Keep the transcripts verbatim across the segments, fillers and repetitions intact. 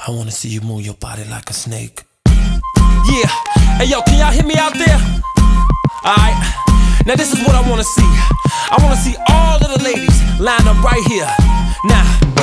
I wanna see you move your body like a snake. Yeah, hey yo, can y'all hear me out there? Alright, now this is what I wanna see. I wanna see all of the ladies line up right here. Now,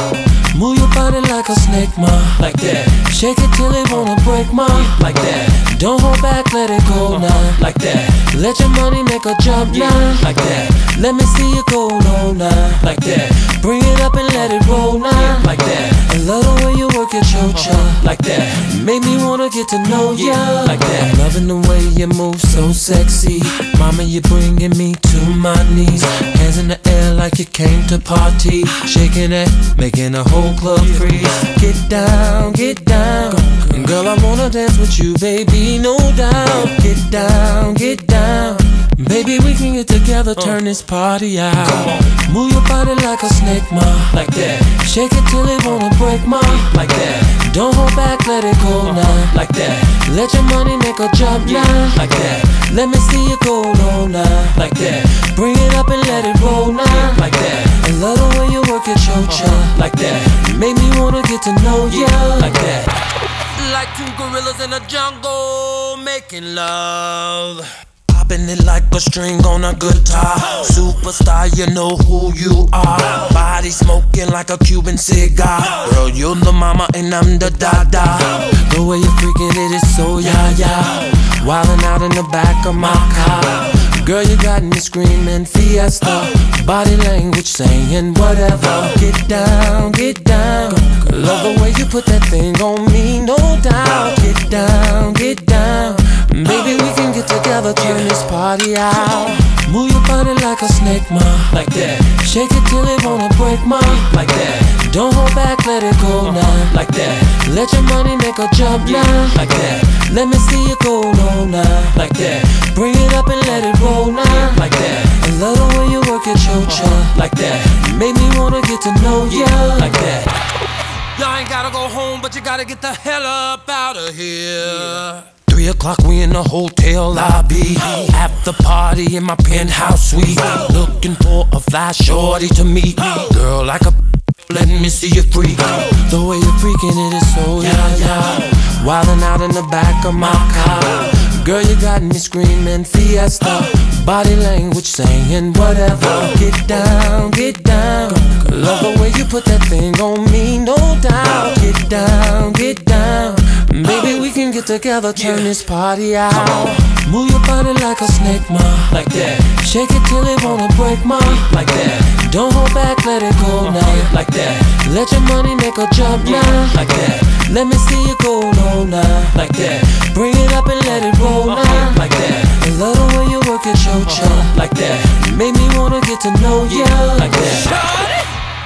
move your body like a snake, ma. Like that. Shake it till it wanna break, ma. Like that. Don't hold back, let it go uh-huh. now. Like that. Let your money make a jump yeah. now. Like that. Let me see you go low now. Like that. Bring it up and let it roll now. Yeah. Like that. I love the way you work your chocha. uh-huh. Like that. Make me wanna get to know ya. Yeah. Like that. I'm loving the way you move so sexy. Mama, you're bringing me to my knees. Hands in the air like you came to party. Shaking it, making the whole club freeze. Get down, get down. Girl, I wanna dance with you, baby, no doubt. Get down, get down. Baby, we can get together, turn this party out. Move your body like a snake, ma. Like that. Shake it till it wanna break, ma. Like that. Don't hold back, let it go uh-huh. now. Like that. Let your money make a jump yeah. now. Like that. Let me see you go low now. Like that. Bring it up and let it roll now. yeah. Like that. I love the way you work your chocha. uh-huh. Like that. Make me wanna get to know ya. yeah. Like that. Like two gorillas in the jungle making love. Popping it like a string on a guitar. Superstar, you know who you are. Body smoking like a Cuban cigar. Girl, you're the mama and I'm the dada. The way you're freaking it is so ya-ya. Wildin' out in the back of my car. Girl, you got me screaming fiesta. Body language saying whatever. Get down, get down. Love the way you put that thing on me, no doubt. Get down, get down. Baby, we can get together, turn this party out. Move your body like a snake, ma. Like that. Shake it till it wanna break, ma. Like that. Don't hold back, let it go uh-huh. now. Like that. Let your money make a jump yeah. now. Like that. Let me see you go low now. Like that. Bring it up and let it roll now. yeah. Like that. I love the way you work your chocha. uh-huh. Like that. Make me wanna get to know ya. yeah. Like that. Y'all ain't gotta go home, but you gotta get the hell up out of here. Three o'clock, we in the hotel lobby. After party in my penthouse suite. Looking for a fly shorty to meet. Girl, like a let me see you freak. The way you're freaking it is so yeah yeah. Wildin' out in the back of my car. Girl, you got me screaming fiesta. Body language saying whatever. Get down, get down. Love the way you put that thing on me, no doubt. Get down, get down. Baby, we can get together, turn yeah. this party out. Move your body like a snake, ma. Like that. Shake it till it wanna break, ma. Like that. Don't hold back, let it go uh-huh. now. Like that. Let your money make a jump yeah. now. Like that. Let me see you go low now. Like that. Bring it up and let it roll uh-huh. now. Like that. I love the way you work your chocha. uh-huh. Like that. Make me wanna get to know ya. yeah. Like that.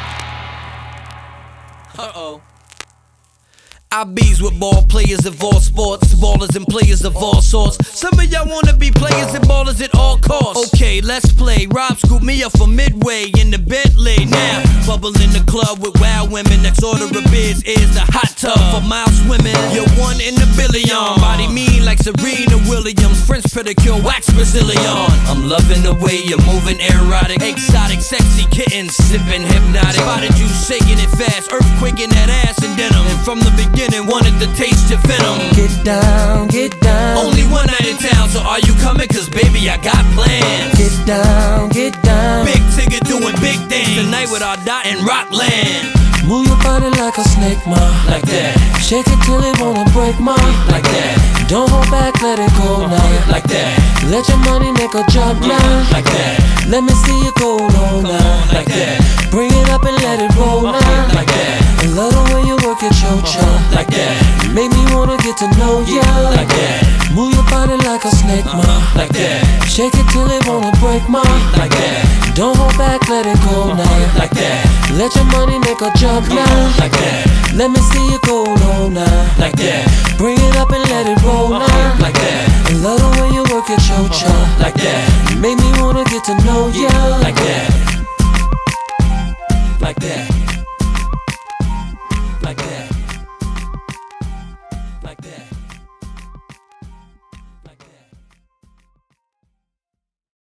Uh-oh. I bees with ball players of all sports, ballers and players of all sorts. Some of y'all wanna be players and ballers at all costs. Okay, let's play. Rob scooped me up from Midway in the Bentley. Now, bubble in the club with wild women. Next order of biz is the hot tub for mile swimming. You're one in a billion. Body mean like Serena Williams. French pedicure, wax Brazilian. I'm loving the way you're moving, erotic, exotic, sexy kitten, sipping hypnotic. Spotted you shaking it fast, earthquaking that ass and denim. And from the beginning, wanted to taste your venom. Get down, get down. Only one night in town, so are you coming? Cause baby, I got plans. Get down, get down. Big Tigger doing big things tonight with our dot in Rockland. Move your body like a snake, ma. Like that. Shake it till it wanna break, ma. Like that. Don't hold back, let it go uh-huh. now. Like that. Let your money make a jump yeah. now. Like that. Let me see you go low now. Like that. Bring it up and let it roll uh-huh. now. Like that. I love the way you work your chocha. uh-huh. Like that. Make me wanna get to know ya. yeah. Like that. Move your body like a snake, ma. uh-huh. Like that. Shake it till it wanna break, ma. Like that. Don't hold back, let it go uh-huh. now. Like that. Let your money make a jump now. Like that. Let me see you go low now. Like that. Bring it up and let it roll uh-huh. now. Like that. I love the way you work your chocha. uh-huh. Like that. Make me wanna get to know ya. Like that.